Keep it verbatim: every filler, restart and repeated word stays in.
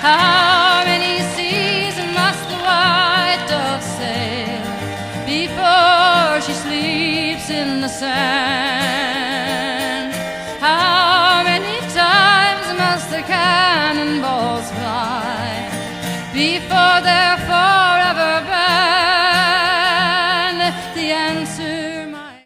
How many seas must the white dove sail before she sleeps in the sand? How many times must the cannonballs fly before they